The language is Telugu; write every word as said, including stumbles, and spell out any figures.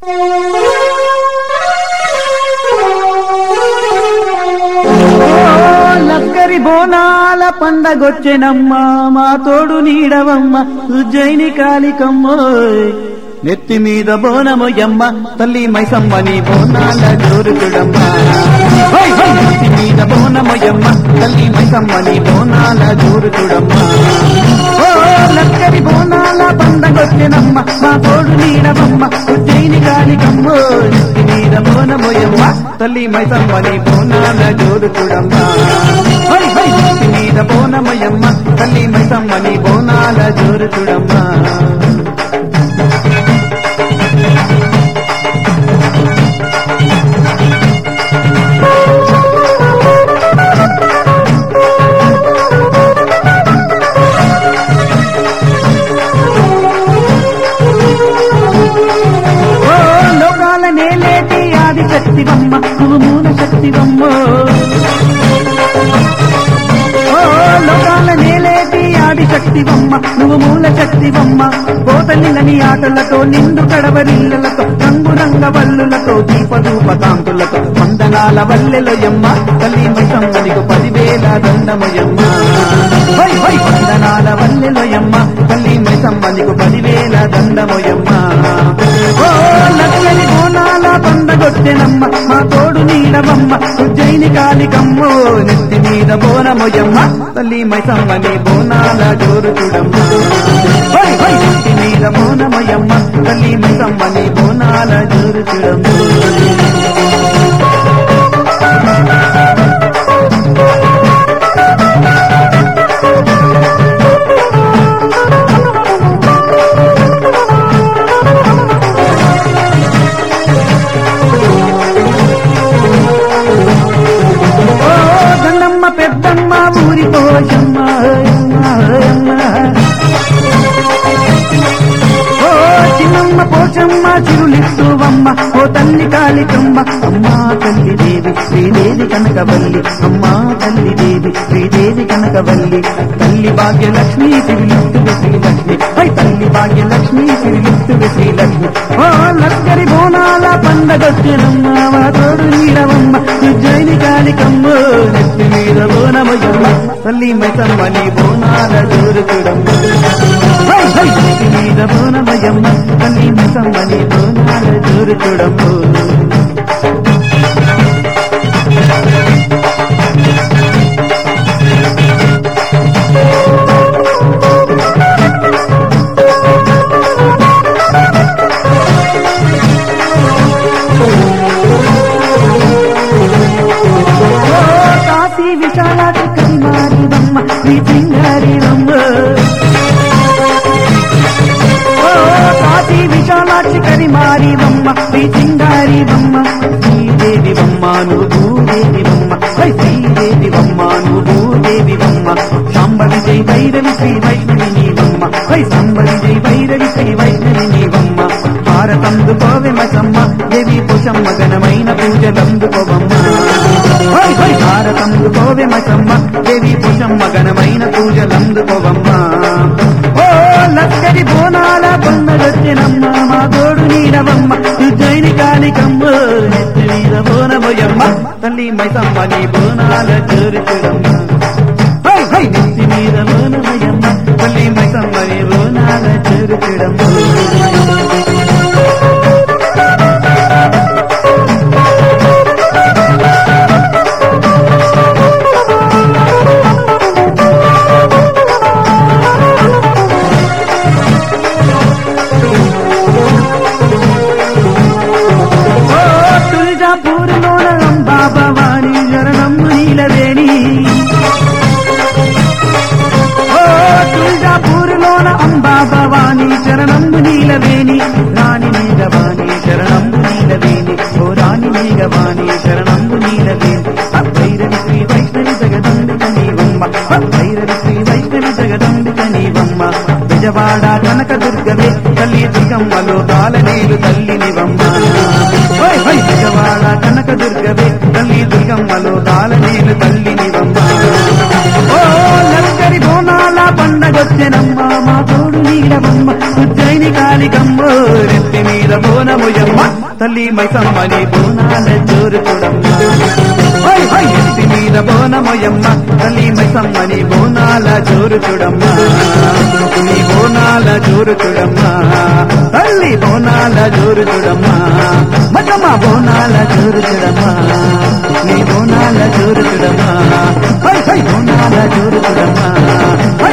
లక్కరి బోనాల పండగొచ్చెనమ్మ మా తోడు నీడవమ్మ ఉజ్జయిని కాళికమ్మ నెత్తి మీద బోనమొయ్యమ్మ తల్లి మైసమ్మని బోనాల జోరుకుడమ్మ నెత్తి మీద బోనమొయ్యమ్మ తల్లి మైసమ్మని బోనాల జోరుకుడమ్మ ఓ లక్కరి బోనాల పండగొచ్చెనమ్మ మా తోడు నీడవమ్మ ఉజ్జయిని కాళికమ్మ నెత్తి మీద బోనమొయ్యమ్మ తల్లి మైసమ్మని బోనాల జోరుకుడమ్మ నెత్తి మీద బోనమొయ్యమ్మ తల్లి మైసమ్మని బోనాల జోరుకుడమ్మ శక్తివమ్మ నువ్వు మూల శక్తివమ్మ ఓ లోకాల నేలేటి ఆది శక్తివమ్మ నువ్వు మూల శక్తివమ్మ కోతలిలని ఆటలతో నిండు కడవరిల్లలతో రంగు రంగ వల్లులతో దీపదూప కాంతులతో వందనాల వల్లెలయమ్మ తల్లి మైసమ్మనికు పదివేల దండమయమ్మ వందనాల వల్లెలయమ్మ తల్లి మైసమ్మనికు పదివేల దండమయమ్మ ఓ లక్కలి బోనాల పండగొచ్చెనమ్మ మా తోడు నీడవమ్మ ఉజ్జయిని కాళికమ్మ నెత్తి మీద బోనమొయ్యమ్మ తల్లి మైసమ్మని బోనాల జోరుచుడమ్మ నెత్తి మీద బోనమొయ్యమ్మ తల్లి మైసమ్మని బోనాల జోరుచుడమ్మ పెద్దమ్మ ఊరి పోషమ్మ ఓ చిన్నమ్మ పోచమ్మ చిరులిస్తువమ్మ ఓ తల్లి కాళికమ్మ అమ్మా తల్లి దేవి శ్రీదేవి కనకవల్లి అమ్మా తల్లి దేవి శ్రీదేవి కనకవల్లి తల్లి భాగ్యలక్ష్మి సిరిలిస్తువి శ్రీలక్ష్మి పై తల్లి భాగ్యలక్ష్మి సిరిలిస్తువి శ్రీలక్ష్మి ఓ లక్కరి బోనాల పండగొచ్చెనమ్మ మా తోడు నీడవమ్మ ఉజ్జయిని కాళికమ్మ నెత్తి మీద బోనమొయ్యమ్మ తల్లి మైసమ్మని బోనాల జోరుకుడమ్మ నెత్తి మీద బోనమొయ్యమ్మ తల్లి మైసమ్మని బోనాల జోరుకుడమ్మ విశాలాటి కరిమారివమ్మ శ్రీ సింగారివమ్మ ఓ కాశీ విశాలాక్షి కరిమారివమ్మ శ్రీ సింగారివమ్మ శ్రీదేవివమ్మ నువ్వు భూదేవివమ్మ శ్రీదేవివమ్మ నువ్వు భూదేవివమ్మ సాంబవి జై భైరవి శ్రీ వైష్ణవి నీవమ్మ సాంబవి జై భైరవి శ్రీ వైష్ణవి నీవమ్మ భారతందుకోవె మసమ్మ దేవి పుషమ్మ ఘనమైన పూజలందుకోవమ్మ భారతందుకోవె మసమ్మ దేవి పుషమ్మ ఘనమైన పూజలందుకోవమ్మ ఓ లక్కరి బోనాల పండగొచ్చెనమ్మ మా తోడు నీడవమ్మ ఉజ్జయిని కాళికమ్మ నెత్తి మీద బోనమొయ్యమ్మ తల్లి మైసమ్మని బోనాల జోరుచుడమ్మ నెత్తి మీద బోనమొయ్యమ్మ తల్లి మైసమ్మని బోనాల జోరుచుడమ్మ భవానీ శరణంబు నీలవేణి రాణి మేఘవాణి శరణంబు నీలవేణి ఓ రాణి మేఘవాణి శరణంబు నీలవేణి భైరవి శ్రీ వైష్ణవి జగదంబిక నీవమ్మ భైరవి శ్రీ వైష్ణవి జగదంబిక నీవమ్మ విజవాడ కనక దుర్గవే తల్లి దుర్గమ్మలో బాలనేలు తల్లి నివమ్మ విజవాడ కనక దుర్గవే తల్లి దుర్గమ్మలో బాలనేలు తల్లి నివమ్మ ఓ లక్కరి బోనాల పండగొచ్చెనమ్మ మా తోడు నీడవమ్మ ఉజ్జయిని కాళికమ్మ నెత్తి మీద మీద బోనమోయమ్మ తల్లి మైసమ్మని బోనాల జోరు చూడమ్మ హై హై ఎత్తి మీద బోనమోయమ్మ తల్లి మైసమ్మని బోనాల జోరు చూడమ్మ నీ బోనాల జోరు చూడమ్మ తల్లి బోనాల జోరు చూడమ్మ మగమ్మ బోనాల జోరు చూడమ్మ నీ బోనాల జోరు చూడమ్మ హై హై బోనాల జోరు చూడమ్మ